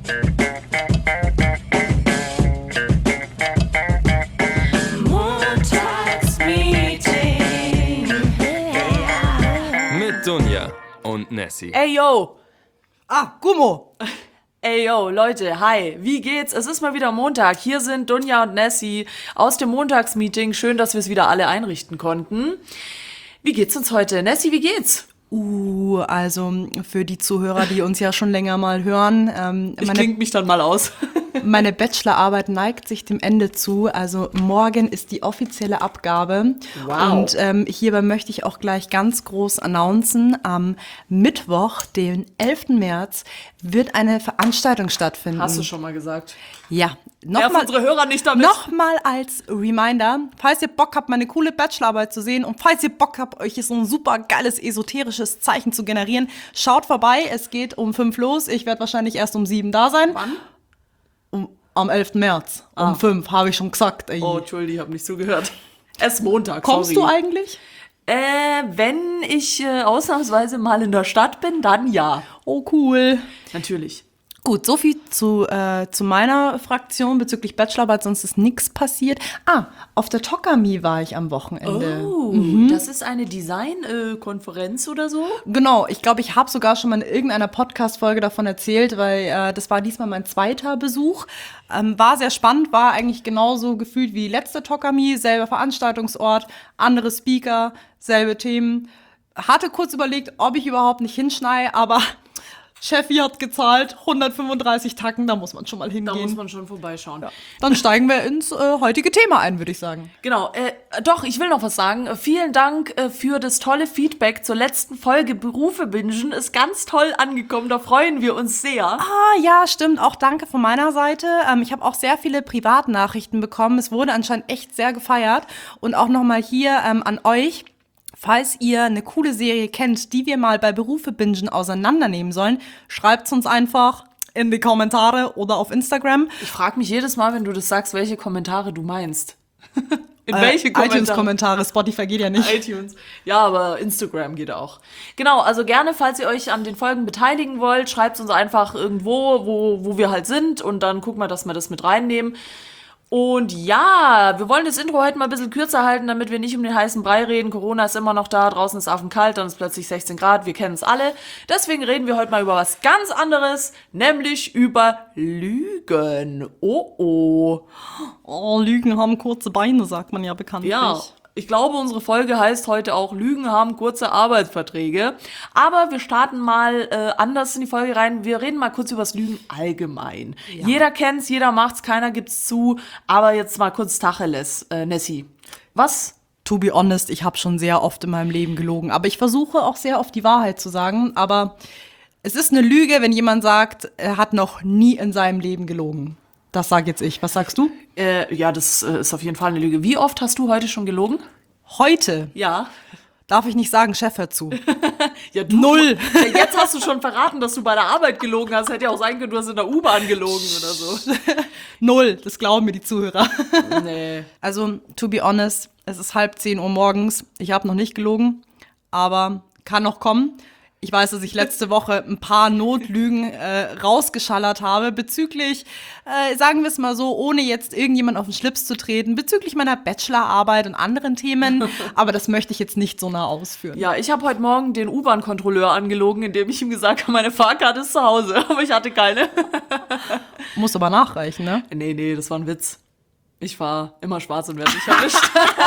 Mit Dunja und Nessie. Ey, yo! Gummo! Ey, yo, Leute, hi, wie geht's? Es ist mal wieder Montag. Hier sind Dunja und Nessie aus dem Montagsmeeting. Schön, dass wir es wieder alle einrichten konnten. Wie geht's uns heute? Nessie, wie geht's? Also für die Zuhörer, die uns ja schon länger mal hören, Ich klinge mich dann mal aus. meine Bachelorarbeit neigt sich dem Ende zu. Also morgen ist die offizielle Abgabe. Wow. Und hierbei möchte ich auch gleich ganz groß announcen, am Mittwoch, den 11. März, wird eine Veranstaltung stattfinden. Hast du schon mal gesagt. Ja, Nerv unsere Hörer nicht damit. Nochmal als Reminder, falls ihr Bock habt, meine coole Bachelorarbeit zu sehen und falls ihr Bock habt, euch so ein super geiles esoterisches Zeichen zu generieren, schaut vorbei. Es geht um 5 los. Ich werde wahrscheinlich erst um 7 da sein. Wann? Am 11. März. Um 5, habe ich schon gesagt. Ey. Oh, Entschuldigung, ich habe nicht zugehört. Es ist Montag, Kommst sorry. du eigentlich? Wenn ich ausnahmsweise mal in der Stadt bin, dann ja. Oh, cool. Natürlich. Gut, so viel zu meiner Fraktion bezüglich Bachelorarbeit, sonst ist nichts passiert. Auf der Tokami war ich am Wochenende. Oh, das ist eine Design-Konferenz oder so? Genau, ich glaube, ich habe sogar schon mal in irgendeiner Podcast-Folge davon erzählt, weil das war diesmal mein zweiter Besuch. War sehr spannend, war eigentlich genauso gefühlt wie die letzte Tokami, selber Veranstaltungsort, andere Speaker, selbe Themen. Hatte kurz überlegt, ob ich überhaupt nicht hinschneie, aber Chefi hat gezahlt, 135 Tacken, da muss man schon mal hingehen. Da muss man schon vorbeischauen. Ja. Dann steigen wir ins heutige Thema ein, würde ich sagen. Genau, doch, ich will noch was sagen. Vielen Dank für das tolle Feedback zur letzten Folge Berufe bingen. Ist ganz toll angekommen, da freuen wir uns sehr. Ja, stimmt. Auch danke von meiner Seite. Ich habe auch sehr viele Privatnachrichten bekommen. Es wurde anscheinend echt sehr gefeiert. Und auch nochmal hier an euch. Falls ihr eine coole Serie kennt, die wir mal bei Berufe bingen auseinandernehmen sollen, schreibt's uns einfach in die Kommentare oder auf Instagram. Ich frage mich jedes Mal, wenn du das sagst, welche Kommentare du meinst. In welche Kommentare? iTunes-Kommentare, Spotify geht ja nicht. iTunes. Ja, aber Instagram geht auch. Genau, also gerne, falls ihr euch an den Folgen beteiligen wollt, schreibt uns einfach irgendwo, wo wir halt sind und dann gucken wir, dass wir das mit reinnehmen. Und ja, wir wollen das Intro heute mal ein bisschen kürzer halten, damit wir nicht um den heißen Brei reden. Corona ist immer noch da, draußen ist affenkalt, dann ist plötzlich 16 Grad, wir kennen es alle. Deswegen reden wir heute mal über was ganz anderes, nämlich über Lügen. Oh. Lügen haben kurze Beine, sagt man ja bekanntlich. Ja, ich glaube, unsere Folge heißt heute auch Lügen haben kurze Arbeitsverträge. Aber wir starten mal anders in die Folge rein. Wir reden mal kurz über das Lügen allgemein. Ja. Jeder kennt's, jeder macht's, keiner gibt's zu. Aber jetzt mal kurz Tacheles, Nessie. Was? To be honest, ich habe schon sehr oft in meinem Leben gelogen. Aber ich versuche auch sehr oft die Wahrheit zu sagen. Aber es ist eine Lüge, wenn jemand sagt, er hat noch nie in seinem Leben gelogen. Das sage jetzt ich. Was sagst du? Ja, das ist auf jeden Fall eine Lüge. Wie oft hast du heute schon gelogen? Heute? Ja. Darf ich nicht sagen, Chef, hör zu. Ja, du, 0. Ja, jetzt hast du schon verraten, dass du bei der Arbeit gelogen hast. Hätte ja auch sein können, du hast in der U-Bahn gelogen oder so. 0, das glauben mir die Zuhörer. Nee. Also, to be honest, es ist 9:30 Uhr morgens. Ich habe noch nicht gelogen, aber kann noch kommen. Ich weiß, dass ich letzte Woche ein paar Notlügen rausgeschallert habe bezüglich, sagen wir es mal so, ohne jetzt irgendjemand auf den Schlips zu treten, bezüglich meiner Bachelorarbeit und anderen Themen. Aber das möchte ich jetzt nicht so nah ausführen. Ja, ich habe heute Morgen den U-Bahn-Kontrolleur angelogen, indem ich ihm gesagt habe, meine Fahrkarte ist zu Hause. Aber ich hatte keine. Muss aber nachreichen, ne? Nee, das war ein Witz. Ich fahre immer schwarz und werde nicht erwischt.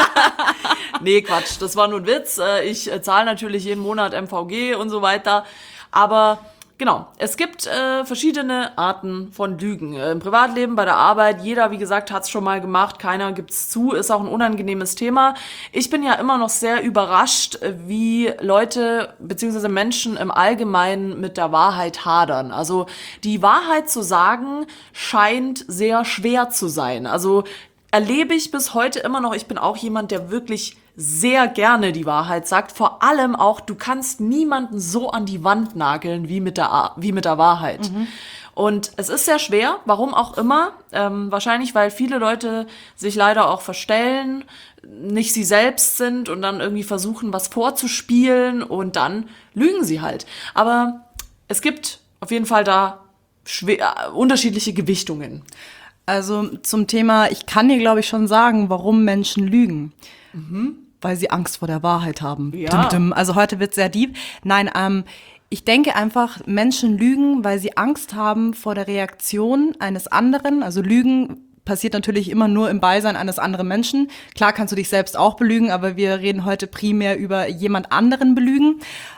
Nee, Quatsch, das war nur ein Witz. Ich zahle natürlich jeden Monat MVG und so weiter. Aber genau, es gibt verschiedene Arten von Lügen. Im Privatleben, bei der Arbeit, jeder, wie gesagt, hat es schon mal gemacht. Keiner gibt's zu, ist auch ein unangenehmes Thema. Ich bin ja immer noch sehr überrascht, wie Leute bzw. Menschen im Allgemeinen mit der Wahrheit hadern. Also die Wahrheit zu sagen, scheint sehr schwer zu sein. Also erlebe ich bis heute immer noch. Ich bin auch jemand, der wirklich sehr gerne die Wahrheit sagt. Vor allem auch, du kannst niemanden so an die Wand nageln wie mit der Wahrheit. Mhm. Und es ist sehr schwer, warum auch immer. Wahrscheinlich, weil viele Leute sich leider auch verstellen, nicht sie selbst sind und dann irgendwie versuchen, was vorzuspielen und dann lügen sie halt. Aber es gibt auf jeden Fall da unterschiedliche Gewichtungen. Also zum Thema, ich kann dir, glaube ich, schon sagen, warum Menschen lügen. Weil sie Angst vor der Wahrheit haben. Ja. Dim, dim. Also heute wird sehr deep. Nein, ich denke einfach, Menschen lügen, weil sie Angst haben vor der Reaktion eines anderen. Also Lügen passiert natürlich immer nur im Beisein eines anderen Menschen. Klar kannst du dich selbst auch belügen, aber wir reden heute primär über jemand anderen belügen.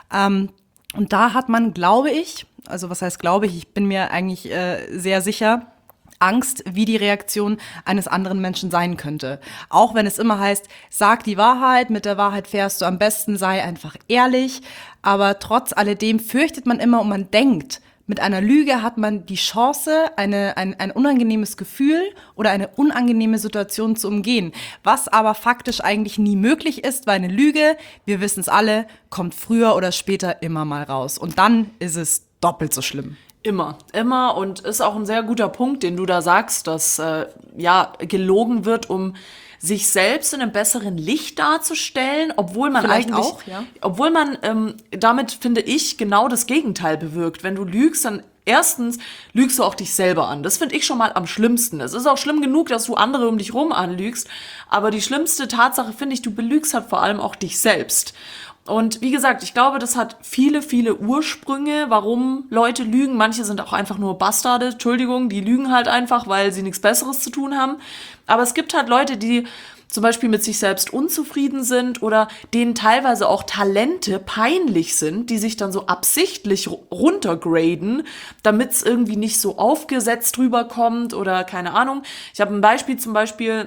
Und da hat man, glaube ich, also was heißt glaube ich bin mir eigentlich sehr sicher, Angst, wie die Reaktion eines anderen Menschen sein könnte. Auch wenn es immer heißt, sag die Wahrheit, mit der Wahrheit fährst du am besten, sei einfach ehrlich. Aber trotz alledem fürchtet man immer und man denkt, mit einer Lüge hat man die Chance, ein unangenehmes Gefühl oder eine unangenehme Situation zu umgehen. Was aber faktisch eigentlich nie möglich ist, weil eine Lüge, wir wissen es alle, kommt früher oder später immer mal raus. Und dann ist es doppelt so schlimm. Immer und ist auch ein sehr guter Punkt, den du da sagst, dass gelogen wird, um sich selbst in einem besseren Licht darzustellen, obwohl man Vielleicht eigentlich, auch, ja. obwohl man damit, finde ich, genau das Gegenteil bewirkt. Wenn du lügst, dann erstens lügst du auch dich selber an. Das finde ich schon mal am schlimmsten. Es ist auch schlimm genug, dass du andere um dich rum anlügst, aber die schlimmste Tatsache, finde ich, du belügst halt vor allem auch dich selbst. Und wie gesagt, ich glaube, das hat viele, viele Ursprünge, warum Leute lügen. Manche sind auch einfach nur Bastarde, Entschuldigung, die lügen halt einfach, weil sie nichts Besseres zu tun haben. Aber es gibt halt Leute, die zum Beispiel mit sich selbst unzufrieden sind oder denen teilweise auch Talente peinlich sind, die sich dann so absichtlich runtergraden, damit es irgendwie nicht so aufgesetzt rüberkommt oder keine Ahnung. Ich habe ein Beispiel zum Beispiel,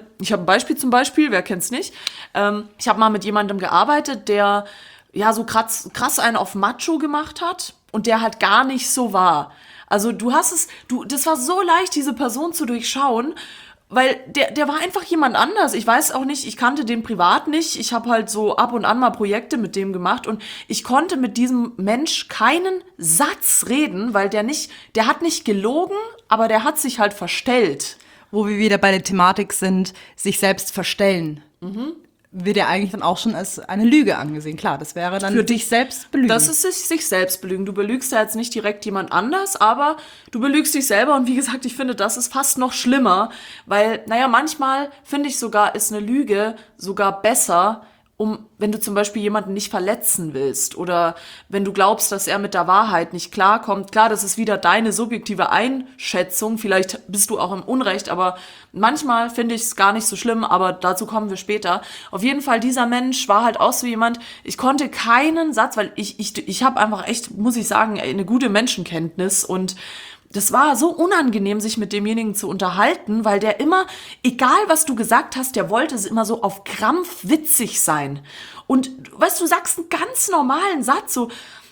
wer kennt's nicht? Ich habe mal mit jemandem gearbeitet, der ja so krass einen auf Macho gemacht hat und der halt gar nicht so war. Also das war so leicht, diese Person zu durchschauen, weil der war einfach jemand anders. Ich weiß auch nicht, ich kannte den privat nicht. Ich habe halt so ab und an mal Projekte mit dem gemacht und ich konnte mit diesem Mensch keinen Satz reden, weil der hat nicht gelogen, aber der hat sich halt verstellt. Wo wir wieder bei der Thematik sind, sich selbst verstellen. Wird ja eigentlich dann auch schon als eine Lüge angesehen. Klar, das wäre dann Für dich selbst belügen. Das ist sich selbst belügen. Du belügst ja jetzt nicht direkt jemand anders, aber du belügst dich selber. Und wie gesagt, ich finde, das ist fast noch schlimmer, weil, manchmal finde ich sogar, ist eine Lüge sogar besser, wenn du zum Beispiel jemanden nicht verletzen willst oder wenn du glaubst, dass er mit der Wahrheit nicht klarkommt. Klar, das ist wieder deine subjektive Einschätzung. Vielleicht bist du auch im Unrecht, aber manchmal finde ich es gar nicht so schlimm, aber dazu kommen wir später. Auf jeden Fall, dieser Mensch war halt auch so jemand, ich konnte keinen Satz, weil ich habe einfach echt, muss ich sagen, eine gute Menschenkenntnis und das war so unangenehm, sich mit demjenigen zu unterhalten, weil der immer, egal was du gesagt hast, der wollte immer so auf Krampf witzig sein. Und weißt du, sagst einen ganz normalen Satz, so,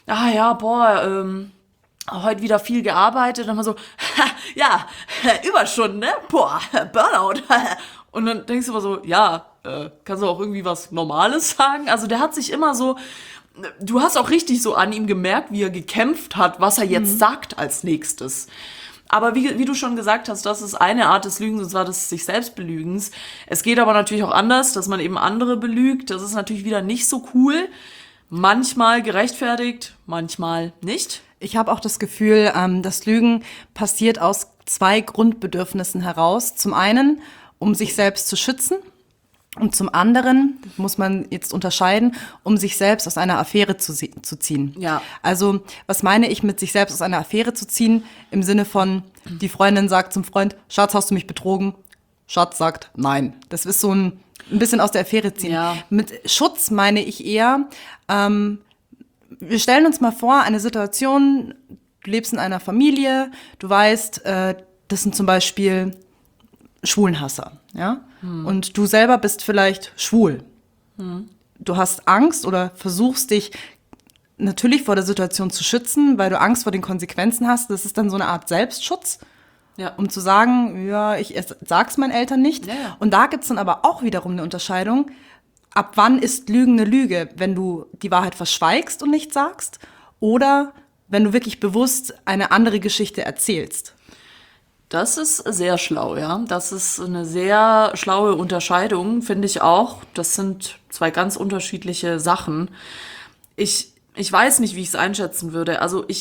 heute wieder viel gearbeitet, dann mal so, Überstunden, ne? Burnout. Und dann denkst du immer so, kannst du auch irgendwie was Normales sagen? Also der hat sich immer so, du hast auch richtig so an ihm gemerkt, wie er gekämpft hat, was er jetzt sagt als nächstes. Aber wie du schon gesagt hast, das ist eine Art des Lügens, und zwar des sich selbst Belügens. Es geht aber natürlich auch anders, dass man eben andere belügt. Das ist natürlich wieder nicht so cool. Manchmal gerechtfertigt, manchmal nicht. Ich habe auch das Gefühl, das Lügen passiert aus 2 Grundbedürfnissen heraus. Zum einen, um sich selbst zu schützen. Und zum anderen muss man jetzt unterscheiden, um sich selbst aus einer Affäre zu ziehen. Ja. Also, was meine ich mit sich selbst aus einer Affäre zu ziehen? Im Sinne von, die Freundin sagt zum Freund, Schatz, hast du mich betrogen? Schatz sagt, nein. Das ist so ein bisschen aus der Affäre ziehen. Ja. Mit Schutz meine ich eher, wir stellen uns mal vor, eine Situation, du lebst in einer Familie, du weißt, das sind zum Beispiel Schwulenhasser, ja? Und du selber bist vielleicht schwul. Du hast Angst oder versuchst dich natürlich vor der Situation zu schützen, weil du Angst vor den Konsequenzen hast. Das ist dann so eine Art Selbstschutz, um zu sagen, ich sag's meinen Eltern nicht. Ja. Und da gibt's dann aber auch wiederum eine Unterscheidung. Ab wann ist Lügen eine Lüge? Wenn du die Wahrheit verschweigst und nicht sagst oder wenn du wirklich bewusst eine andere Geschichte erzählst. Das ist sehr schlau, ja. Das ist eine sehr schlaue Unterscheidung, finde ich auch. Das sind 2 ganz unterschiedliche Sachen. Ich weiß nicht, wie ich es einschätzen würde. Also ich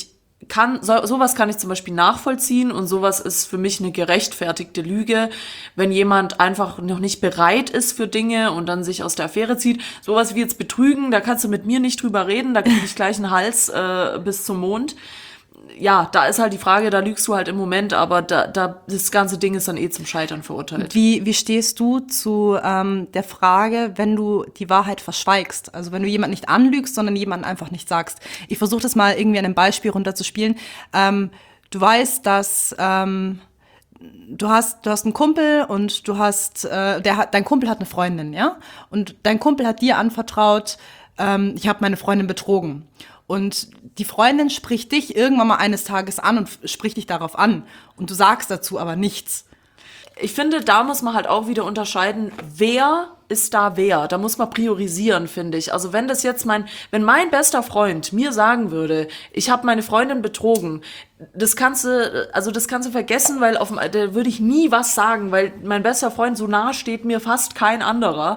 sowas kann ich zum Beispiel nachvollziehen und sowas ist für mich eine gerechtfertigte Lüge, wenn jemand einfach noch nicht bereit ist für Dinge und dann sich aus der Affäre zieht. Sowas wie jetzt Betrügen, da kannst du mit mir nicht drüber reden, da kriege ich gleich einen Hals bis zum Mond. Ja, da ist halt die Frage, da lügst du halt im Moment, aber das ganze Ding ist dann zum Scheitern verurteilt. Wie stehst du zu der Frage, wenn du die Wahrheit verschweigst? Also wenn du jemanden nicht anlügst, sondern jemanden einfach nicht sagst. Ich versuche das mal irgendwie an einem Beispiel runterzuspielen. Du weißt, dass du hast einen Kumpel und dein Kumpel hat eine Freundin, ja? Und dein Kumpel hat dir anvertraut, ich habe meine Freundin betrogen. Und die Freundin spricht dich irgendwann mal eines Tages an und spricht dich darauf an. Und du sagst dazu aber nichts. Ich finde, da muss man halt auch wieder unterscheiden, wer ist da wer. Da muss man priorisieren, finde ich. Also wenn mein bester Freund mir sagen würde, ich habe meine Freundin betrogen, das kannst du vergessen, weil da würde ich nie was sagen, weil mein bester Freund, so nah steht mir fast kein anderer.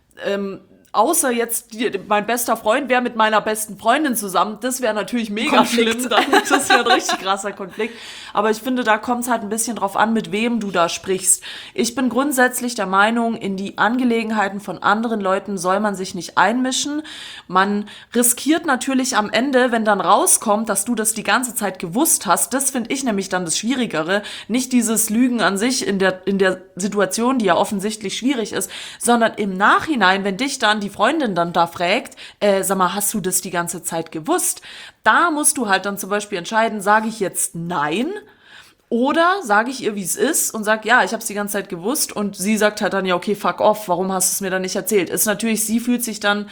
Außer jetzt, mein bester Freund wäre mit meiner besten Freundin zusammen. Das wäre natürlich mega Konflikt. schlimm. Das wäre ein richtig krasser Konflikt. Aber ich finde, da kommt es halt ein bisschen drauf an, mit wem du da sprichst. Ich bin grundsätzlich der Meinung, in die Angelegenheiten von anderen Leuten soll man sich nicht einmischen. Man riskiert natürlich am Ende, wenn dann rauskommt, dass du das die ganze Zeit gewusst hast. Das finde ich nämlich dann das Schwierigere. Nicht dieses Lügen an sich in der Situation, die ja offensichtlich schwierig ist, sondern im Nachhinein, wenn dich dann die Freundin dann da fragt, sag mal, hast du das die ganze Zeit gewusst? Da musst du halt dann zum Beispiel entscheiden, sage ich jetzt nein oder sage ich ihr, wie es ist und sag, ja, ich habe es die ganze Zeit gewusst und sie sagt halt dann, ja, okay, fuck off, warum hast du es mir dann nicht erzählt? Ist natürlich, sie fühlt sich dann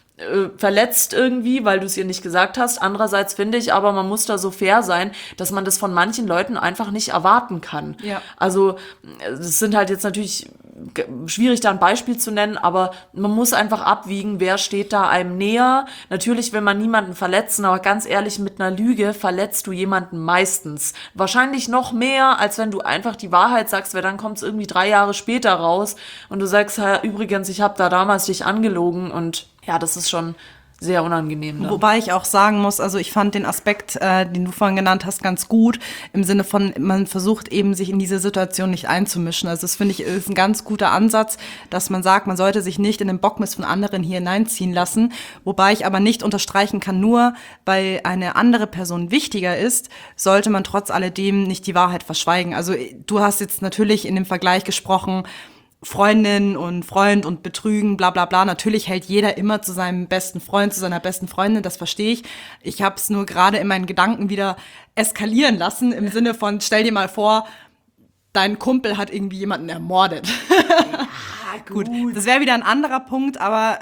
verletzt irgendwie, weil du es ihr nicht gesagt hast. Andererseits finde ich aber, man muss da so fair sein, dass man das von manchen Leuten einfach nicht erwarten kann. Ja. Also es sind halt jetzt natürlich schwierig, da ein Beispiel zu nennen, aber man muss einfach abwiegen, wer steht da einem näher. Natürlich will man niemanden verletzen, aber ganz ehrlich, mit einer Lüge verletzt du jemanden meistens. Wahrscheinlich noch mehr, als wenn du einfach die Wahrheit sagst, weil dann kommt es irgendwie 3 Jahre später raus und du sagst, ja, übrigens, ich habe da damals dich angelogen und ja, das ist schon sehr unangenehm. Ne? Wobei ich auch sagen muss, also ich fand den Aspekt, den du vorhin genannt hast, ganz gut, im Sinne von, man versucht eben, sich in diese Situation nicht einzumischen. Also das finde ich, ist ein ganz guter Ansatz, dass man sagt, man sollte sich nicht in den Bockmist von anderen hier hineinziehen lassen. Wobei ich aber nicht unterstreichen kann, nur weil eine andere Person wichtiger ist, sollte man trotz alledem nicht die Wahrheit verschweigen. Also du hast jetzt natürlich in dem Vergleich gesprochen, Freundin und Freund und Betrügen, bla bla bla. Natürlich hält jeder immer zu seinem besten Freund, zu seiner besten Freundin, das verstehe ich. Ich habe es nur gerade in meinen Gedanken wieder eskalieren lassen, im Sinne von, stell dir mal vor, dein Kumpel hat irgendwie jemanden ermordet. Ja, gut. Das wäre wieder ein anderer Punkt, aber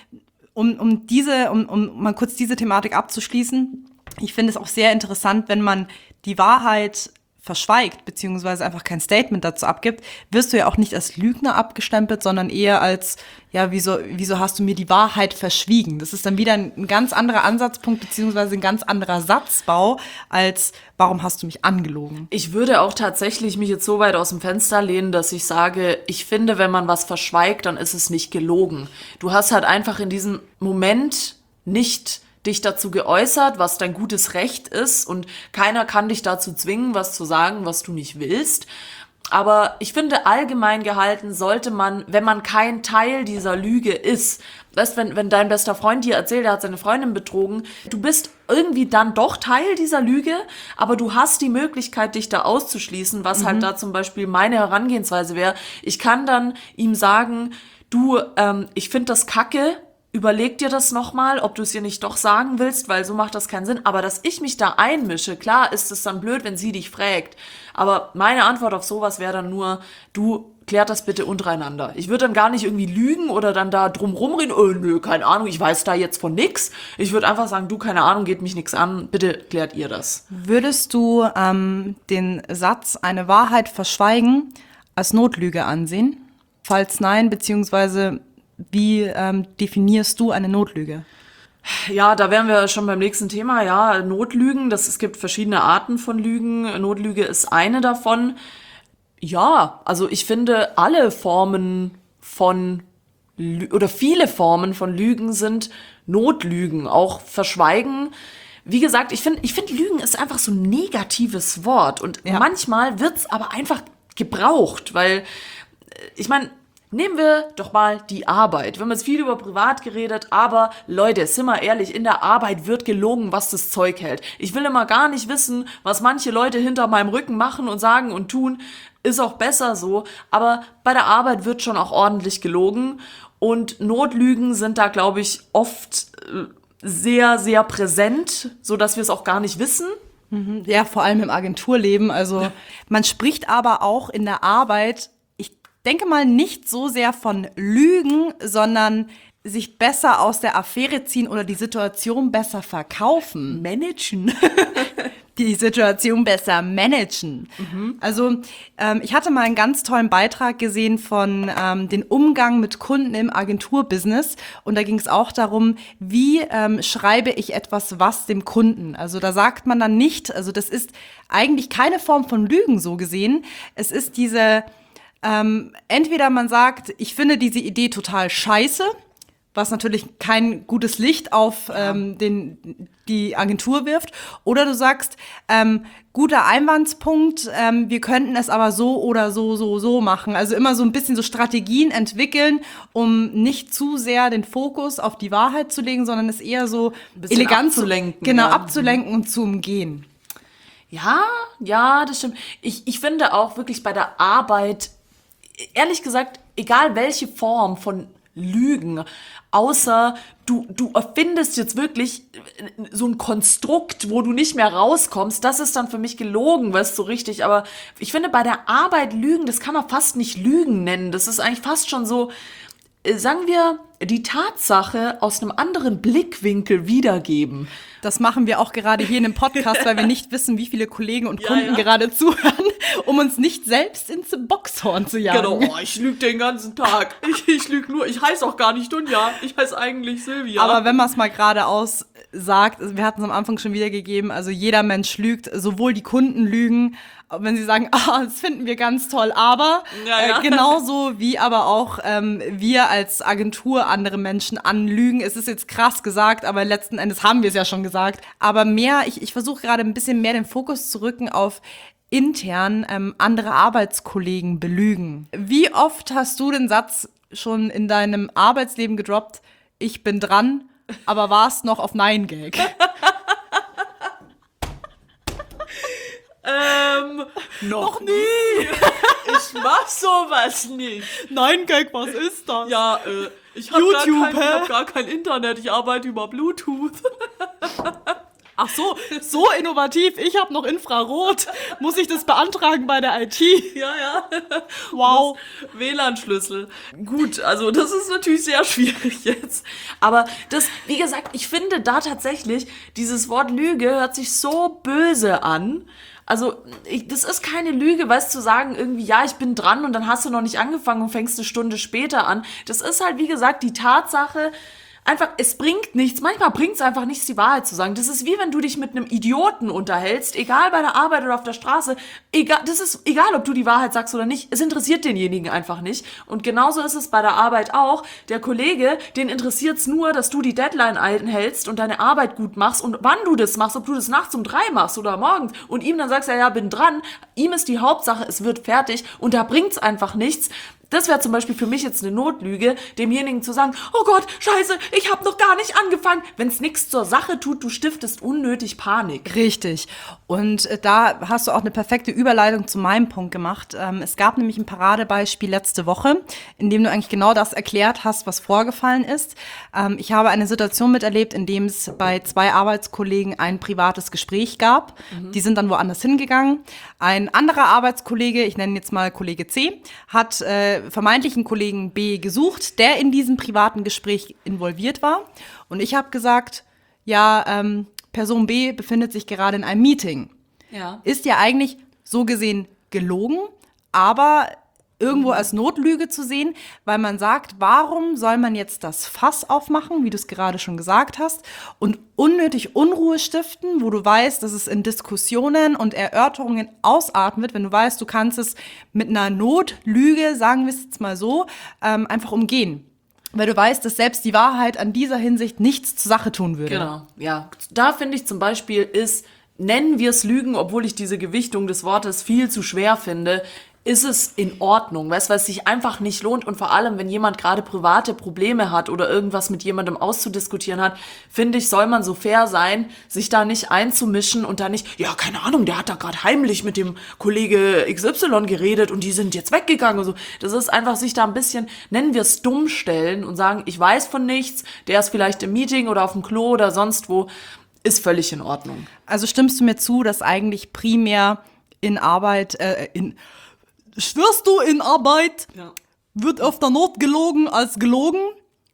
um mal kurz diese Thematik abzuschließen, ich finde es auch sehr interessant, wenn man die Wahrheit verschweigt, beziehungsweise einfach kein Statement dazu abgibt, wirst du ja auch nicht als Lügner abgestempelt, sondern eher als, ja, wieso hast du mir die Wahrheit verschwiegen? Das ist dann wieder ein ganz anderer Ansatzpunkt, beziehungsweise ein ganz anderer Satzbau, als, warum hast du mich angelogen? Ich würde auch tatsächlich mich jetzt so weit aus dem Fenster lehnen, dass ich sage, ich finde, wenn man was verschweigt, dann ist es nicht gelogen. Du hast halt einfach in diesem Moment nicht dich dazu geäußert, was dein gutes Recht ist und keiner kann dich dazu zwingen, was zu sagen, was du nicht willst. Aber ich finde, allgemein gehalten sollte man, wenn man kein Teil dieser Lüge ist, weißt, wenn dein bester Freund dir erzählt, er hat seine Freundin betrogen, du bist irgendwie dann doch Teil dieser Lüge, aber du hast die Möglichkeit, dich da auszuschließen, was halt da zum Beispiel meine Herangehensweise wäre. Ich kann dann ihm sagen, du, ich finde das kacke, überleg dir das nochmal, ob du es ihr nicht doch sagen willst, weil so macht das keinen Sinn. Aber dass ich mich da einmische, klar ist es dann blöd, wenn sie dich fragt. Aber meine Antwort auf sowas wäre dann nur, du, klärt das bitte untereinander. Ich würde dann gar nicht irgendwie lügen oder dann da drum rumreden, nö, keine Ahnung, ich weiß da jetzt von nix. Ich würde einfach sagen, du, keine Ahnung, geht mich nix an, bitte klärt ihr das. Würdest du den Satz, eine Wahrheit verschweigen, als Notlüge ansehen? Falls nein, beziehungsweise wie definierst du eine Notlüge? Ja, da wären wir schon beim nächsten Thema. Ja, Notlügen, es gibt verschiedene Arten von Lügen. Notlüge ist eine davon. Ja, also ich finde, alle Formen von oder viele Formen von Lügen sind Notlügen. Auch Verschweigen wie gesagt, ich finde Lügen ist einfach so ein negatives Wort. Und manchmal wird's aber einfach gebraucht, weil, ich meine, nehmen wir doch mal die Arbeit. Wir haben jetzt viel über privat geredet, aber Leute, sind wir ehrlich, in der Arbeit wird gelogen, was das Zeug hält. Ich will immer gar nicht wissen, was manche Leute hinter meinem Rücken machen und sagen und tun. Ist auch besser so. Aber bei der Arbeit wird schon auch ordentlich gelogen. Und Notlügen sind da, glaube ich, oft sehr, sehr präsent, sodass wir es auch gar nicht wissen. Ja, vor allem im Agenturleben. Also man spricht aber auch in der Arbeit, ich denke mal nicht so sehr von Lügen, sondern sich besser aus der Affäre ziehen oder die Situation besser verkaufen. Managen. Die Situation besser managen. Also ich hatte mal einen ganz tollen Beitrag gesehen von den Umgang mit Kunden im Agenturbusiness und da ging es auch darum, wie schreibe ich etwas was dem Kunden. Also da sagt man dann nicht, also das ist eigentlich keine Form von Lügen so gesehen. Es ist diese, entweder man sagt, ich finde diese Idee total scheiße, was natürlich kein gutes Licht auf die Agentur wirft. Oder du sagst, guter Einwandspunkt, wir könnten es aber so oder so machen. Also immer so ein bisschen so Strategien entwickeln, um nicht zu sehr den Fokus auf die Wahrheit zu legen, sondern es eher so elegant abzulenken. Genau, abzulenken und zu umgehen. Ja, das stimmt. Ich finde auch wirklich bei der Arbeit, ehrlich gesagt, egal welche Form von Lügen, außer du erfindest jetzt wirklich so ein Konstrukt, wo du nicht mehr rauskommst, das ist dann für mich gelogen, weißt du, richtig, aber ich finde bei der Arbeit Lügen, das kann man fast nicht Lügen nennen, das ist eigentlich fast schon so, sagen wir, die Tatsache aus einem anderen Blickwinkel wiedergeben. Das machen wir auch gerade hier in dem Podcast, weil wir nicht wissen, wie viele Kollegen und Kunden gerade zuhören, um uns nicht selbst ins Boxhorn zu jagen. Genau, ich lüge den ganzen Tag. Ich lüge nur, ich heiße auch gar nicht Dunja, ich heiße eigentlich Silvia. Aber wenn man es mal geradeaus sagt, wir hatten es am Anfang schon wiedergegeben, also jeder Mensch lügt, sowohl die Kunden lügen, wenn sie sagen, das finden wir ganz toll, aber genauso wie aber auch wir als Agentur andere Menschen anlügen. Es ist jetzt krass gesagt, aber letzten Endes haben wir es ja schon gesagt. Aber mehr, ich versuche gerade ein bisschen mehr den Fokus zu rücken auf intern andere Arbeitskollegen belügen. Wie oft hast du den Satz schon in deinem Arbeitsleben gedroppt, ich bin dran, aber warst noch auf Nein-Gag? Noch nie! Ich mach sowas nicht. Nein-Gag, was ist das? Ja, ich habe YouTube, gar kein Internet, ich arbeite über Bluetooth. Ach so innovativ. Ich habe noch Infrarot. Muss ich das beantragen bei der IT? Ja. Wow. WLAN-Schlüssel. Gut, also das ist natürlich sehr schwierig jetzt. Aber das, wie gesagt, ich finde da tatsächlich, dieses Wort Lüge hört sich so böse an. Also, das ist keine Lüge, weißt du, zu sagen irgendwie, ja, ich bin dran und dann hast du noch nicht angefangen und fängst eine Stunde später an. Das ist halt, wie gesagt, die Tatsache, einfach, es bringt nichts. Manchmal bringt es einfach nichts, die Wahrheit zu sagen. Das ist wie wenn du dich mit einem Idioten unterhältst, egal bei der Arbeit oder auf der Straße. Das ist egal, ob du die Wahrheit sagst oder nicht. Es interessiert denjenigen einfach nicht. Und genauso ist es bei der Arbeit auch. Der Kollege, den interessiert es nur, dass du die Deadline einhältst und deine Arbeit gut machst und wann du das machst, ob du das nachts um 3 machst oder morgens und ihm dann sagst, ja, bin dran. Ihm ist die Hauptsache, es wird fertig und da bringt's einfach nichts. Das wäre zum Beispiel für mich jetzt eine Notlüge, demjenigen zu sagen, oh Gott, scheiße, ich habe noch gar nicht angefangen. Wenn es nichts zur Sache tut, du stiftest unnötig Panik. Richtig. Und da hast du auch eine perfekte Überleitung zu meinem Punkt gemacht. Es gab nämlich ein Paradebeispiel letzte Woche, in dem du eigentlich genau das erklärt hast, was vorgefallen ist. Ich habe eine Situation miterlebt, in dem es bei 2 Arbeitskollegen ein privates Gespräch gab. Die sind dann woanders hingegangen. Ein anderer Arbeitskollege, ich nenne ihn jetzt mal Kollege C, hat vermeintlichen Kollegen B gesucht, der in diesem privaten Gespräch involviert war. Und ich habe gesagt, ja, Person B befindet sich gerade in einem Meeting. Ja. Ist ja eigentlich so gesehen gelogen, aber irgendwo als Notlüge zu sehen, weil man sagt, warum soll man jetzt das Fass aufmachen, wie du es gerade schon gesagt hast, und unnötig Unruhe stiften, wo du weißt, dass es in Diskussionen und Erörterungen ausarten wird, wenn du weißt, du kannst es mit einer Notlüge, sagen wir es jetzt mal so, einfach umgehen. weil du weißt, dass selbst die Wahrheit an dieser Hinsicht nichts zur Sache tun würde. Genau, ja. Da finde ich zum Beispiel nennen wir es Lügen, obwohl ich diese Gewichtung des Wortes viel zu schwer finde, ist es in Ordnung, weißt du, weil es sich einfach nicht lohnt und vor allem, wenn jemand gerade private Probleme hat oder irgendwas mit jemandem auszudiskutieren hat, finde ich, soll man so fair sein, sich da nicht einzumischen und da nicht, ja, keine Ahnung, der hat da gerade heimlich mit dem Kollege XY geredet und die sind jetzt weggegangen und so. Das ist einfach sich da ein bisschen, nennen wir es dumm stellen und sagen, ich weiß von nichts, der ist vielleicht im Meeting oder auf dem Klo oder sonst wo, ist völlig in Ordnung. Also stimmst du mir zu, dass eigentlich primär in Arbeit, schwörst du, in Arbeit wird öfter Not gelogen als gelogen?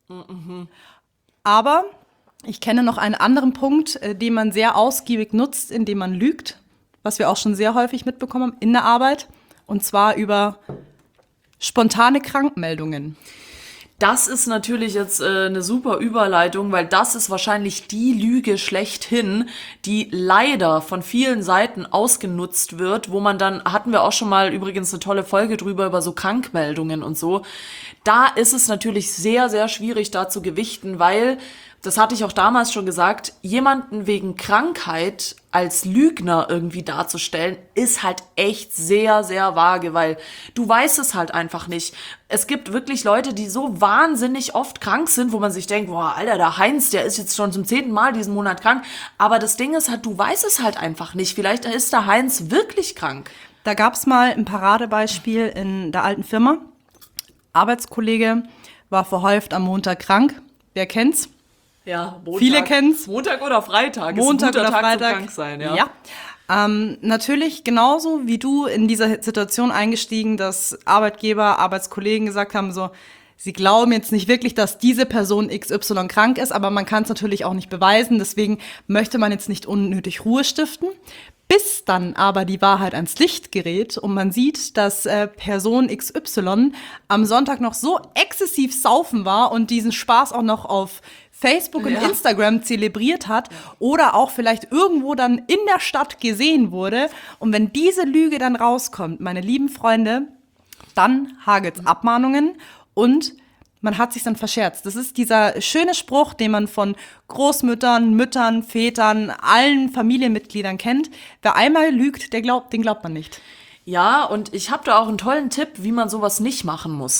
Aber ich kenne noch einen anderen Punkt, den man sehr ausgiebig nutzt, indem man lügt, was wir auch schon sehr häufig mitbekommen haben in der Arbeit, und zwar über spontane Krankmeldungen. Das ist natürlich jetzt eine super Überleitung, weil das ist wahrscheinlich die Lüge schlechthin, die leider von vielen Seiten ausgenutzt wird, wo man dann, hatten wir auch schon mal übrigens eine tolle Folge drüber, über so Krankmeldungen und so. Da ist es natürlich sehr, sehr schwierig, da zu gewichten, weil, das hatte ich auch damals schon gesagt, jemanden wegen Krankheit als Lügner irgendwie darzustellen, ist halt echt sehr, sehr vage, weil du weißt es halt einfach nicht. Es gibt wirklich Leute, die so wahnsinnig oft krank sind, wo man sich denkt, boah, Alter, der Heinz, der ist jetzt schon zum 10. Mal diesen Monat krank. Aber das Ding ist halt, du weißt es halt einfach nicht. Vielleicht ist der Heinz wirklich krank. Da gab es mal ein Paradebeispiel in der alten Firma. Arbeitskollege war verhäuft am Montag krank. Wer kennt's? Ja, Montag. Viele kennen's. Montag oder Freitag. Montag ist ein guter oder Tag Freitag. zum krank sein, ja. Natürlich genauso wie du in dieser Situation eingestiegen, dass Arbeitgeber, Arbeitskollegen gesagt haben, so, sie glauben jetzt nicht wirklich, dass diese Person XY krank ist, aber man kann es natürlich auch nicht beweisen, deswegen möchte man jetzt nicht unnötig Ruhe stiften. Bis dann aber die Wahrheit ans Licht gerät und man sieht, dass Person XY am Sonntag noch so exzessiv saufen war und diesen Spaß auch noch auf Facebook und Instagram zelebriert hat oder auch vielleicht irgendwo dann in der Stadt gesehen wurde. Und wenn diese Lüge dann rauskommt, meine lieben Freunde, dann hagelt's Abmahnungen und man hat sich dann verscherzt. Das ist dieser schöne Spruch, den man von Großmüttern, Müttern, Vätern, allen Familienmitgliedern kennt. Wer einmal lügt, den glaubt man nicht. Ja, und ich habe da auch einen tollen Tipp, wie man sowas nicht machen muss.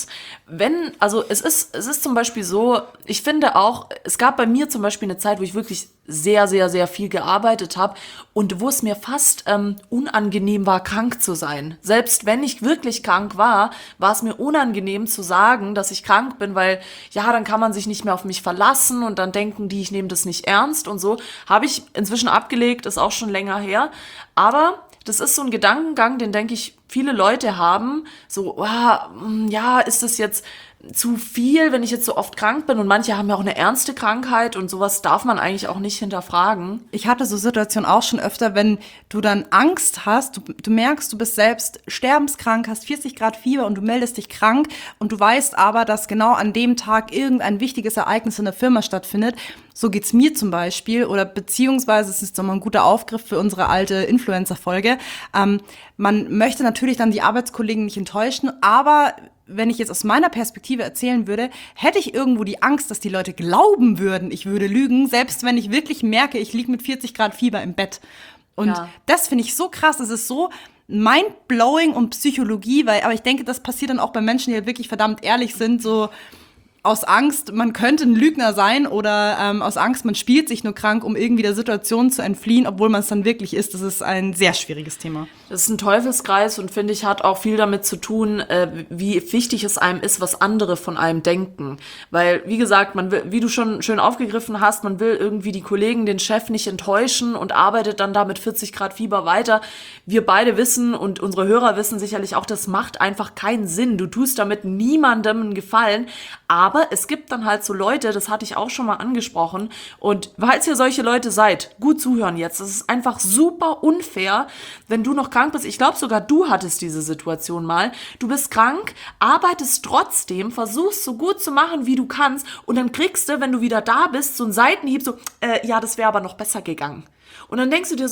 Es ist zum Beispiel so, ich finde auch, es gab bei mir zum Beispiel eine Zeit, wo ich wirklich sehr, sehr, sehr viel gearbeitet habe und wo es mir fast unangenehm war, krank zu sein. Selbst wenn ich wirklich krank war es mir unangenehm zu sagen, dass ich krank bin, weil, ja, dann kann man sich nicht mehr auf mich verlassen und dann denken die, ich nehme das nicht ernst und so. Habe ich inzwischen abgelegt, ist auch schon länger her, aber das ist so ein Gedankengang, den, denke ich, viele Leute haben. So, ja, ist das jetzt zu viel, wenn ich jetzt so oft krank bin? Und manche haben ja auch eine ernste Krankheit und sowas darf man eigentlich auch nicht hinterfragen. Ich hatte so Situationen auch schon öfter, wenn du dann Angst hast, du merkst, du bist selbst sterbenskrank, hast 40 Grad Fieber und du meldest dich krank und du weißt aber, dass genau an dem Tag irgendein wichtiges Ereignis in der Firma stattfindet. So geht's mir zum Beispiel oder beziehungsweise, es ist doch mal ein guter Aufgriff für unsere alte Influencer-Folge. Man möchte natürlich dann die Arbeitskollegen nicht enttäuschen, aber wenn ich jetzt aus meiner Perspektive erzählen würde, hätte ich irgendwo die Angst, dass die Leute glauben würden, ich würde lügen, selbst wenn ich wirklich merke, ich liege mit 40 Grad Fieber im Bett. Und das finde ich so krass, es ist so mindblowing und Psychologie, aber ich denke, das passiert dann auch bei Menschen, die halt wirklich verdammt ehrlich sind, so aus Angst, man könnte ein Lügner sein oder aus Angst, man spielt sich nur krank, um irgendwie der Situation zu entfliehen, obwohl man es dann wirklich ist. Das ist ein sehr schwieriges Thema. Das ist ein Teufelskreis und finde ich, hat auch viel damit zu tun, wie wichtig es einem ist, was andere von einem denken. Weil, wie gesagt, man will, wie du schon schön aufgegriffen hast, man will irgendwie die Kollegen, den Chef nicht enttäuschen und arbeitet dann da mit 40 Grad Fieber weiter. Wir beide wissen und unsere Hörer wissen sicherlich auch, das macht einfach keinen Sinn. Du tust damit niemandem einen Gefallen. Aber es gibt dann halt so Leute, das hatte ich auch schon mal angesprochen. Und falls ihr solche Leute seid, gut zuhören jetzt. Das ist einfach super unfair, wenn du noch krank bist. Ich glaube sogar, du hattest diese Situation mal. Du bist krank, arbeitest trotzdem, versuchst so gut zu machen, wie du kannst. Und dann kriegst du, wenn du wieder da bist, so einen Seitenhieb, so, ja, das wäre aber noch besser gegangen. Und dann denkst du dir so,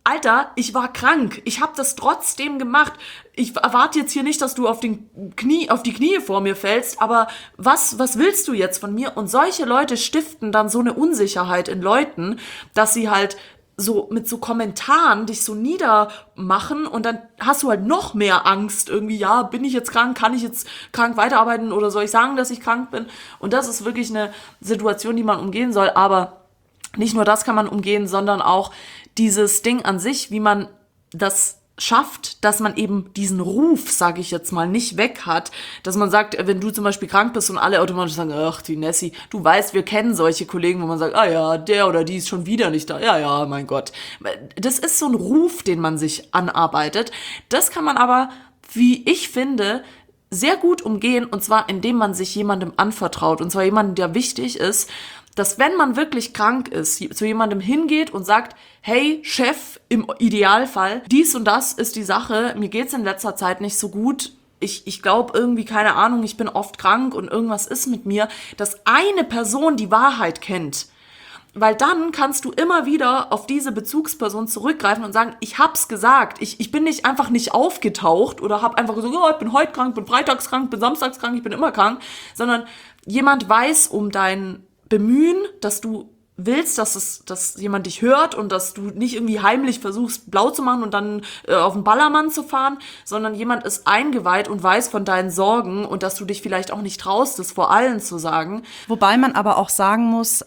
Alter, ich war krank. Ich habe das trotzdem gemacht. Ich erwarte jetzt hier nicht, dass du auf die Knie vor mir fällst, aber was willst du jetzt von mir? Und solche Leute stiften dann so eine Unsicherheit in Leuten, dass sie halt so mit so Kommentaren dich so niedermachen und dann hast du halt noch mehr Angst irgendwie, ja, bin ich jetzt krank, kann ich jetzt krank weiterarbeiten oder soll ich sagen, dass ich krank bin? Und das ist wirklich eine Situation, die man umgehen soll, aber nicht nur das kann man umgehen, sondern auch dieses Ding an sich, wie man das schafft, dass man eben diesen Ruf, sage ich jetzt mal, nicht weg hat, dass man sagt, wenn du zum Beispiel krank bist und alle automatisch sagen, ach, die Nessie, du weißt, wir kennen solche Kollegen, wo man sagt, ah ja, der oder die ist schon wieder nicht da, ja, mein Gott. Das ist so ein Ruf, den man sich anarbeitet. Das kann man aber, wie ich finde, sehr gut umgehen, und zwar indem man sich jemandem anvertraut, und zwar jemandem, der wichtig ist, dass wenn man wirklich krank ist, zu jemandem hingeht und sagt, hey Chef, im Idealfall, dies und das ist die Sache, mir geht's in letzter Zeit nicht so gut, ich glaube irgendwie, keine Ahnung, ich bin oft krank und irgendwas ist mit mir, dass eine Person die Wahrheit kennt. Weil dann kannst du immer wieder auf diese Bezugsperson zurückgreifen und sagen, ich hab's gesagt, ich bin nicht einfach nicht aufgetaucht oder hab einfach gesagt, oh, ich bin heute krank, bin freitags krank, bin samstags krank, ich bin immer krank, sondern jemand weiß um dein Bemühen, dass du willst, dass jemand dich hört und dass du nicht irgendwie heimlich versuchst, blau zu machen und dann auf den Ballermann zu fahren, sondern jemand ist eingeweiht und weiß von deinen Sorgen und dass du dich vielleicht auch nicht traust, das vor allen zu sagen. Wobei man aber auch sagen muss,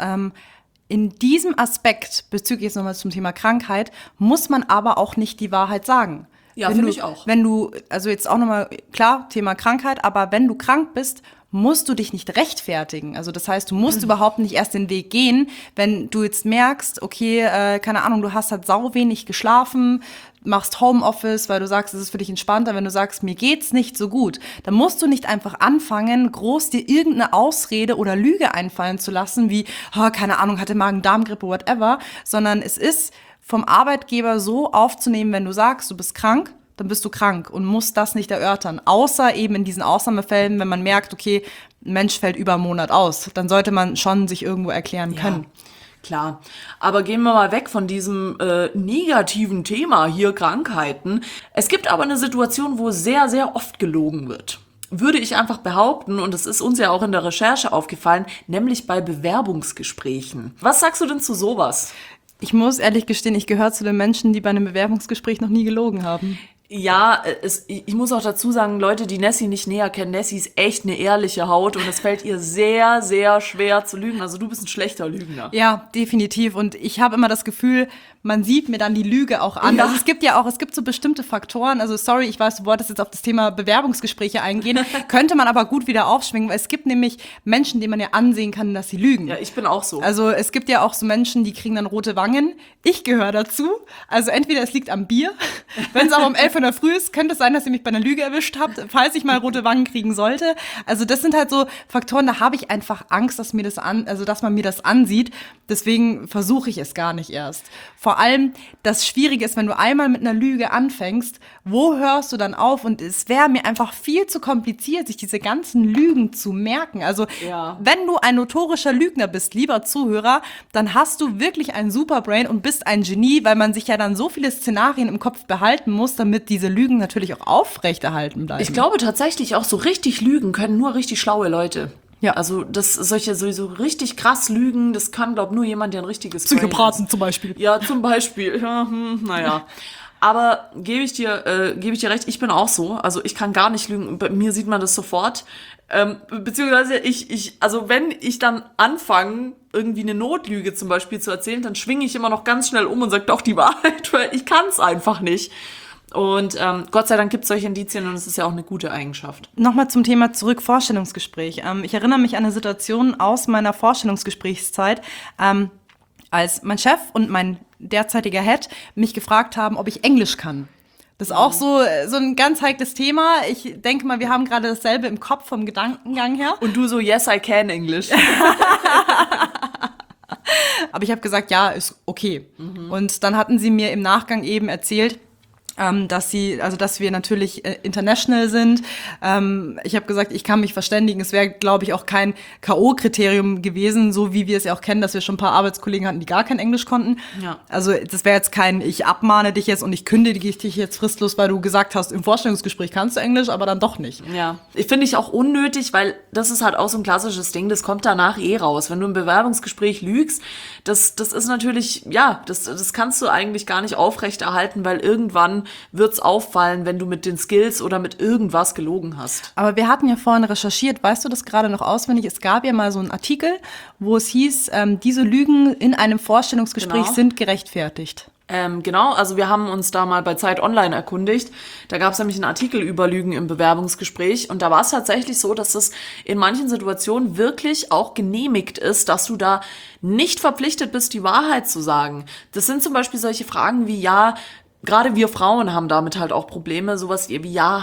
in diesem Aspekt, bezüglich jetzt nochmal zum Thema Krankheit, muss man aber auch nicht die Wahrheit sagen. Ja, finde ich auch. Wenn du, also jetzt auch nochmal, klar, Thema Krankheit, aber wenn du krank bist, musst du dich nicht rechtfertigen. Also das heißt, du musst überhaupt nicht erst den Weg gehen, wenn du jetzt merkst, okay, keine Ahnung, du hast halt sau wenig geschlafen, machst Homeoffice, weil du sagst, es ist für dich entspannter, wenn du sagst, mir geht's nicht so gut. Dann musst du nicht einfach anfangen, groß dir irgendeine Ausrede oder Lüge einfallen zu lassen, wie, oh, keine Ahnung, hatte Magen-Darm-Grippe, whatever, sondern es ist vom Arbeitgeber so aufzunehmen, wenn du sagst, du bist krank, dann bist du krank und musst das nicht erörtern. Außer eben in diesen Ausnahmefällen, wenn man merkt, okay, ein Mensch fällt über einen Monat aus, dann sollte man schon sich irgendwo erklären können. Klar, aber gehen wir mal weg von diesem negativen Thema hier, Krankheiten. Es gibt aber eine Situation, wo sehr, sehr oft gelogen wird. Würde ich einfach behaupten, und es ist uns ja auch in der Recherche aufgefallen, nämlich bei Bewerbungsgesprächen. Was sagst du denn zu sowas? Ich muss ehrlich gestehen, ich gehöre zu den Menschen, die bei einem Bewerbungsgespräch noch nie gelogen haben. Ja, ich muss auch dazu sagen, Leute, die Nessie nicht näher kennen, Nessie ist echt eine ehrliche Haut und es fällt ihr sehr, sehr schwer zu lügen. Also du bist ein schlechter Lügner. Ja, definitiv. Und ich habe immer das Gefühl, man sieht mir dann die Lüge auch an. Ja. Also es gibt so bestimmte Faktoren, also sorry, ich weiß, du wolltest jetzt auf das Thema Bewerbungsgespräche eingehen, könnte man aber gut wieder aufschwingen, weil es gibt nämlich Menschen, denen man ja ansehen kann, dass sie lügen. Ja, ich bin auch so. Also es gibt ja auch so Menschen, die kriegen dann rote Wangen. Ich gehöre dazu. Also entweder es liegt am Bier, wenn es aber um 11 Uhr in der Früh ist, könnte es sein, dass ihr mich bei einer Lüge erwischt habt, falls ich mal rote Wangen kriegen sollte. Also das sind halt so Faktoren, da habe ich einfach Angst, dass man mir das ansieht. Deswegen versuche ich es gar nicht erst. Vor allem, das Schwierige ist, wenn du einmal mit einer Lüge anfängst, wo hörst du dann auf? Und es wäre mir einfach viel zu kompliziert, sich diese ganzen Lügen zu merken. Also, Ja. Wenn du ein notorischer Lügner bist, lieber Zuhörer, dann hast du wirklich ein Superbrain und bist ein Genie, weil man sich ja dann so viele Szenarien im Kopf behalten muss, damit diese Lügen natürlich auch aufrechterhalten bleiben. Ich glaube tatsächlich auch so richtig lügen können nur richtig schlaue Leute. Ja. Also solche sowieso richtig krass lügen, das kann, glaube ich, nur jemand, der ein richtiges Brain Psychopathen ist. zum Beispiel. Ja, zum Beispiel. Ja, naja. Aber gebe ich dir recht, ich bin auch so. Also ich kann gar nicht lügen. Bei mir sieht man das sofort. Beziehungsweise also wenn ich dann anfange, irgendwie eine Notlüge zum Beispiel zu erzählen, dann schwinge ich immer noch ganz schnell um und sage doch die Wahrheit, weil ich kann es einfach nicht. Und Gott sei Dank gibt es solche Indizien und es ist ja auch eine gute Eigenschaft. Nochmal zum Thema zurück, Vorstellungsgespräch. Ich erinnere mich an eine Situation aus meiner Vorstellungsgesprächszeit, als mein Chef und mein derzeitiger Head mich gefragt haben, ob ich Englisch kann. Das ist auch so ein ganz heikles Thema. Ich denke mal, wir haben gerade dasselbe im Kopf vom Gedankengang her. Und du so, yes, I can English. Aber ich habe gesagt, ja, ist okay. Und dann hatten sie mir im Nachgang eben erzählt, dass wir natürlich international sind. Ich habe gesagt, ich kann mich verständigen. Es wäre, glaube ich, auch kein K.O.-Kriterium gewesen, so wie wir es ja auch kennen, dass wir schon ein paar Arbeitskollegen hatten, die gar kein Englisch konnten. Ja. Also das wäre jetzt kein, ich abmahne dich jetzt und ich kündige dich jetzt fristlos, weil du gesagt hast, im Vorstellungsgespräch kannst du Englisch, aber dann doch nicht. Ja, finde ich auch unnötig, weil das ist halt auch so ein klassisches Ding, das kommt danach raus. Wenn du im Bewerbungsgespräch lügst, das ist natürlich, ja, das kannst du eigentlich gar nicht aufrechterhalten, weil irgendwann wird's auffallen, wenn du mit den Skills oder mit irgendwas gelogen hast. Aber wir hatten ja vorhin recherchiert, weißt du das gerade noch auswendig? Es gab ja mal so einen Artikel, wo es hieß, diese Lügen in einem Vorstellungsgespräch sind gerechtfertigt. Genau, also wir haben uns da mal bei Zeit Online erkundigt. Da gab es nämlich einen Artikel über Lügen im Bewerbungsgespräch und da war es tatsächlich so, dass es in manchen Situationen wirklich auch genehmigt ist, dass du da nicht verpflichtet bist, die Wahrheit zu sagen. Das sind zum Beispiel solche Fragen wie, ja, gerade wir Frauen haben damit halt auch Probleme, sowas wie, ja,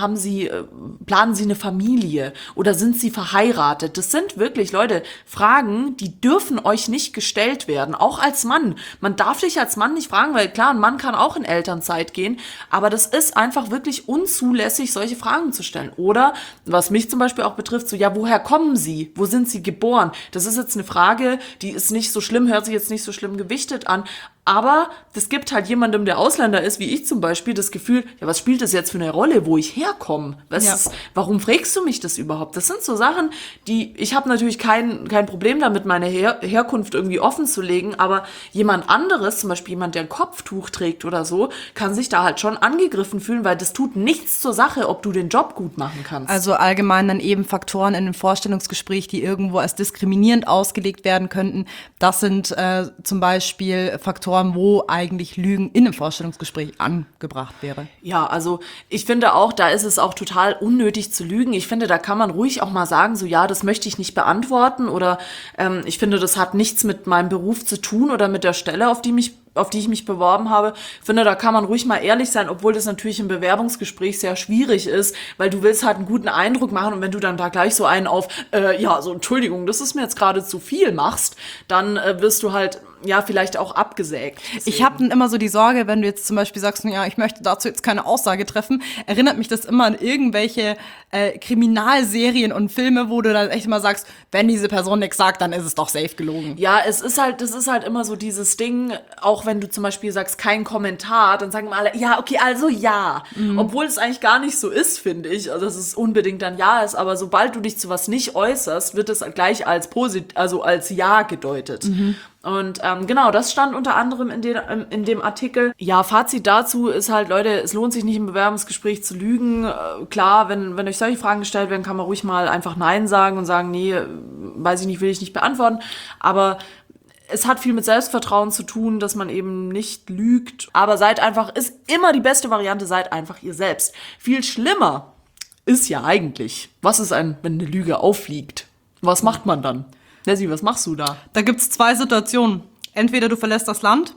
planen Sie eine Familie oder sind Sie verheiratet? Das sind wirklich, Leute, Fragen, die dürfen euch nicht gestellt werden, auch als Mann. Man darf dich als Mann nicht fragen, weil klar, ein Mann kann auch in Elternzeit gehen, aber das ist einfach wirklich unzulässig, solche Fragen zu stellen. Oder, was mich zum Beispiel auch betrifft, so, ja, woher kommen Sie? Wo sind Sie geboren? Das ist jetzt eine Frage, die ist nicht so schlimm, hört sich jetzt nicht so schlimm gewichtet an, aber das gibt halt jemandem, der Ausländer ist, wie ich zum Beispiel, das Gefühl, ja, was spielt das jetzt für eine Rolle, wo ich herkomme? Warum fragst du mich das überhaupt? Das sind so Sachen, ich habe natürlich kein Problem damit, meine Herkunft irgendwie offen zu legen, aber jemand anderes, zum Beispiel jemand, der ein Kopftuch trägt oder so, kann sich da halt schon angegriffen fühlen, weil das tut nichts zur Sache, ob du den Job gut machen kannst. Also allgemein dann eben Faktoren in einem Vorstellungsgespräch, die irgendwo als diskriminierend ausgelegt werden könnten. Das sind zum Beispiel Faktoren, wo eigentlich Lügen in einem Vorstellungsgespräch angebracht wäre. Ja, also ich finde auch, da ist es auch total unnötig zu lügen. Ich finde, da kann man ruhig auch mal sagen, so ja, das möchte ich nicht beantworten oder ich finde, das hat nichts mit meinem Beruf zu tun oder mit der Stelle, auf die ich mich beworben habe. Ich finde, da kann man ruhig mal ehrlich sein, obwohl das natürlich im Bewerbungsgespräch sehr schwierig ist, weil du willst halt einen guten Eindruck machen und wenn du dann da gleich so einen auf, Entschuldigung, das ist mir jetzt gerade zu viel machst, dann wirst du halt, ja, vielleicht auch abgesägt. Deswegen. Ich habe dann immer so die Sorge, wenn du jetzt zum Beispiel sagst, ja, ich möchte dazu jetzt keine Aussage treffen, erinnert mich das immer an irgendwelche Kriminalserien und Filme, wo du dann echt mal sagst, wenn diese Person nichts sagt, dann ist es doch safe gelogen. Ja, das ist halt immer so dieses Ding, auch wenn du zum Beispiel sagst, kein Kommentar, dann sagen alle, ja, okay, also ja. Obwohl es eigentlich gar nicht so ist, finde ich, also dass es unbedingt dann ja ist, aber sobald du dich zu was nicht äußerst, wird es gleich als als ja gedeutet. Und genau, das stand unter anderem in dem Artikel. Ja, Fazit dazu ist halt, Leute, es lohnt sich nicht im Bewerbungsgespräch zu lügen. Klar, wenn euch solche Fragen gestellt werden, kann man ruhig mal einfach Nein sagen und sagen, nee, weiß ich nicht, will ich nicht beantworten. Aber es hat viel mit Selbstvertrauen zu tun, dass man eben nicht lügt. Aber ist immer die beste Variante, seid einfach ihr selbst. Viel schlimmer ist ja eigentlich, wenn eine Lüge auffliegt? Was macht man dann? Nessie, was machst du da? Da gibt's 2 Situationen. Entweder du verlässt das Land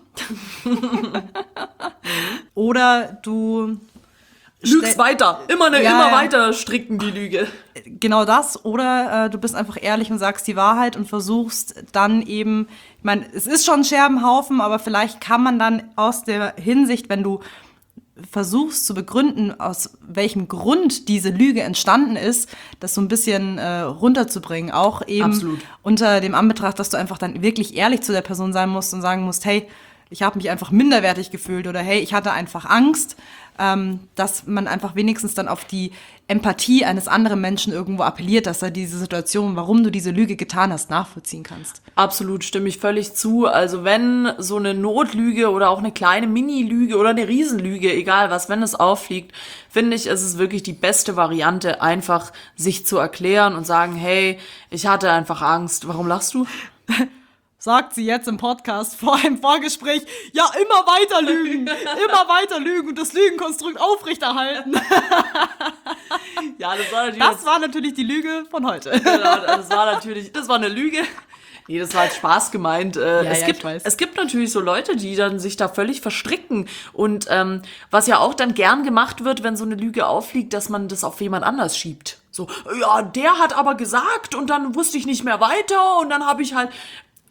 oder du lügst weiter. Immer weiter stricken die Lüge. Genau das. Oder du bist einfach ehrlich und sagst die Wahrheit und versuchst dann eben, ich meine, es ist schon ein Scherbenhaufen, aber vielleicht kann man dann aus der Hinsicht, wenn du versuchst zu begründen, aus welchem Grund diese Lüge entstanden ist, das so ein bisschen runterzubringen. Auch eben Absolut. Unter dem Anbetracht, dass du einfach dann wirklich ehrlich zu der Person sein musst und sagen musst, hey, ich habe mich einfach minderwertig gefühlt oder hey, ich hatte einfach Angst, dass man einfach wenigstens dann auf die Empathie eines anderen Menschen irgendwo appelliert, dass er diese Situation, warum du diese Lüge getan hast, nachvollziehen kannst. Absolut, stimme ich völlig zu. Also wenn so eine Notlüge oder auch eine kleine Mini-Lüge oder eine Riesenlüge, egal was, wenn es auffliegt, finde ich, ist es wirklich die beste Variante, einfach sich zu erklären und sagen, hey, ich hatte einfach Angst. Warum lachst du? Sagt sie jetzt im Podcast vor einem Vorgespräch, ja, immer weiter lügen und das Lügenkonstrukt aufrechterhalten. Ja, das war natürlich die Lüge von heute. Genau, das war eine Lüge. Nee, das war als Spaß gemeint. Es gibt natürlich so Leute, die dann sich da völlig verstricken. Und was ja auch dann gern gemacht wird, wenn so eine Lüge auffliegt, dass man das auf jemand anders schiebt. So, ja, der hat aber gesagt und dann wusste ich nicht mehr weiter und dann habe ich halt...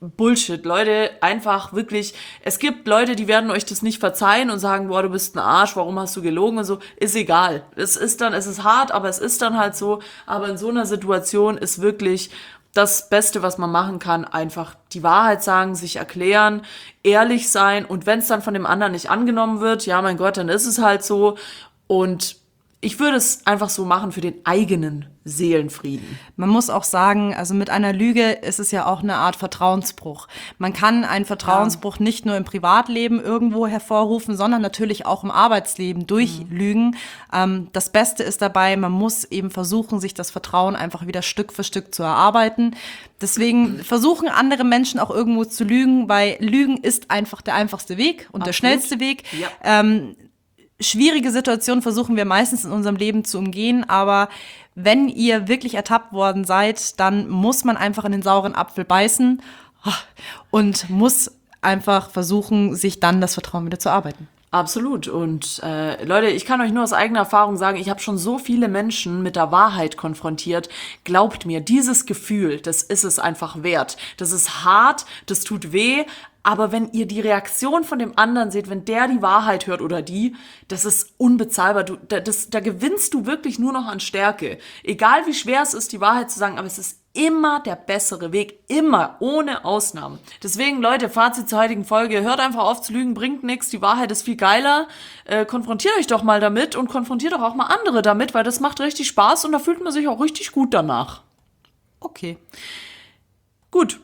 Bullshit, Leute, einfach wirklich, es gibt Leute, die werden euch das nicht verzeihen und sagen, boah, du bist ein Arsch, warum hast du gelogen und so, ist egal. Es ist hart, aber es ist dann halt so, aber in so einer Situation ist wirklich das Beste, was man machen kann, einfach die Wahrheit sagen, sich erklären, ehrlich sein und wenn es dann von dem anderen nicht angenommen wird, ja, mein Gott, dann ist es halt so und ich würde es einfach so machen für den eigenen Seelenfrieden. Man muss auch sagen, also mit einer Lüge ist es ja auch eine Art Vertrauensbruch. Man kann einen Vertrauensbruch nicht nur im Privatleben irgendwo hervorrufen, sondern natürlich auch im Arbeitsleben durch Lügen. Das Beste ist dabei, man muss eben versuchen, sich das Vertrauen einfach wieder Stück für Stück zu erarbeiten. Deswegen versuchen andere Menschen auch irgendwo zu lügen, weil Lügen ist einfach der einfachste Weg und der schnellste Weg. Ja. Schwierige Situationen versuchen wir meistens in unserem Leben zu umgehen, aber wenn ihr wirklich ertappt worden seid, dann muss man einfach in den sauren Apfel beißen und muss einfach versuchen, sich dann das Vertrauen wieder zu arbeiten. Absolut. Und Leute, ich kann euch nur aus eigener Erfahrung sagen, ich habe schon so viele Menschen mit der Wahrheit konfrontiert. Glaubt mir, dieses Gefühl, das ist es einfach wert. Das ist hart, das tut weh. Aber wenn ihr die Reaktion von dem anderen seht, wenn der die Wahrheit hört oder die, das ist unbezahlbar. Da gewinnst du wirklich nur noch an Stärke. Egal wie schwer es ist, die Wahrheit zu sagen, aber es ist immer der bessere Weg. Immer, ohne Ausnahmen. Deswegen, Leute, Fazit zur heutigen Folge. Hört einfach auf zu lügen, bringt nichts. Die Wahrheit ist viel geiler. Konfrontiert euch doch mal damit und konfrontiert doch auch mal andere damit, weil das macht richtig Spaß und da fühlt man sich auch richtig gut danach. Okay. Gut.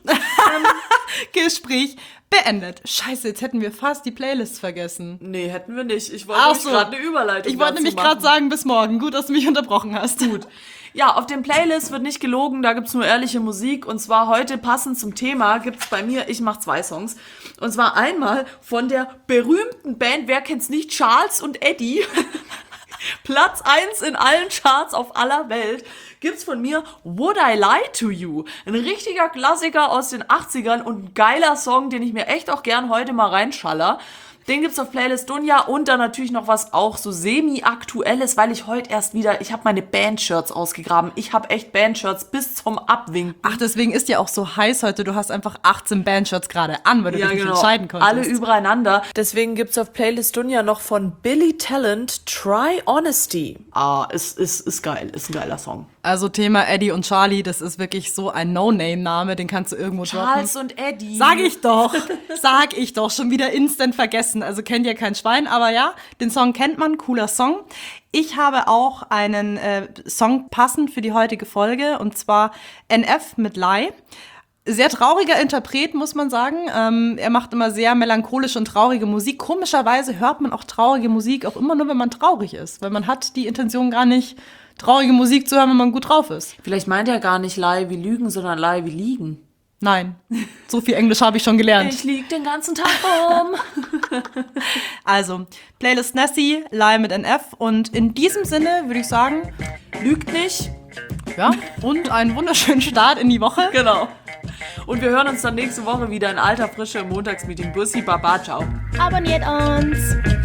Gespräch beendet. Scheiße, jetzt hätten wir fast die Playlist vergessen. Nee, hätten wir nicht. Ich wollte gerade eine Überleitung Ich wollte nämlich gerade sagen, bis morgen. Gut, dass du mich unterbrochen hast. Gut. Ja, auf den Playlist wird nicht gelogen, da gibt's nur ehrliche Musik. Und zwar heute passend zum Thema gibt's bei mir, ich mache 2 Songs. Und zwar einmal von der berühmten Band, wer kennt's nicht, Charles und Eddie. Platz 1 in allen Charts auf aller Welt. Gibt's von mir Would I Lie to You? Ein richtiger Klassiker aus den 80ern und ein geiler Song, den ich mir echt auch gern heute mal reinschaller. Den gibt's auf Playlist Dunja und dann natürlich noch was auch so semi-aktuelles, weil ich heute erst wieder, ich habe meine Bandshirts ausgegraben. Ich habe echt Bandshirts bis zum Abwinken. Ach, deswegen ist ja auch so heiß heute. Du hast einfach 18 Bandshirts gerade an, weil du dich nicht entscheiden konntest. Alle übereinander. Deswegen gibt's auf Playlist Dunja noch von Billy Talent Try Honesty. Ist geil. Ist ein geiler Song. Also Thema Eddie und Charlie, das ist wirklich so ein No-Name-Name, den kannst du irgendwo Charles droppen. und Eddie. Sag ich doch, schon wieder instant vergessen. Also kennt ja kein Schwein, aber ja, den Song kennt man, cooler Song. Ich habe auch einen Song passend für die heutige Folge und zwar NF mit Lie. Sehr trauriger Interpret, muss man sagen. Er macht immer sehr melancholische und traurige Musik. Komischerweise hört man auch traurige Musik auch immer nur, wenn man traurig ist, weil man hat die Intention gar nicht, traurige Musik zu hören, wenn man gut drauf ist. Vielleicht meint er gar nicht Lie wie Lügen, sondern Lie wie Liegen. Nein, so viel Englisch habe ich schon gelernt. Ich lieg den ganzen Tag rum. Also, Playlist Nessie, Lie mit NF. Und in diesem Sinne würde ich sagen, Lügt nicht. ja, und einen wunderschönen Start in die Woche. Genau. Und wir hören uns dann nächste Woche wieder in alter Frische im Montagsmeeting. Bussi, Baba, ciao. Abonniert uns!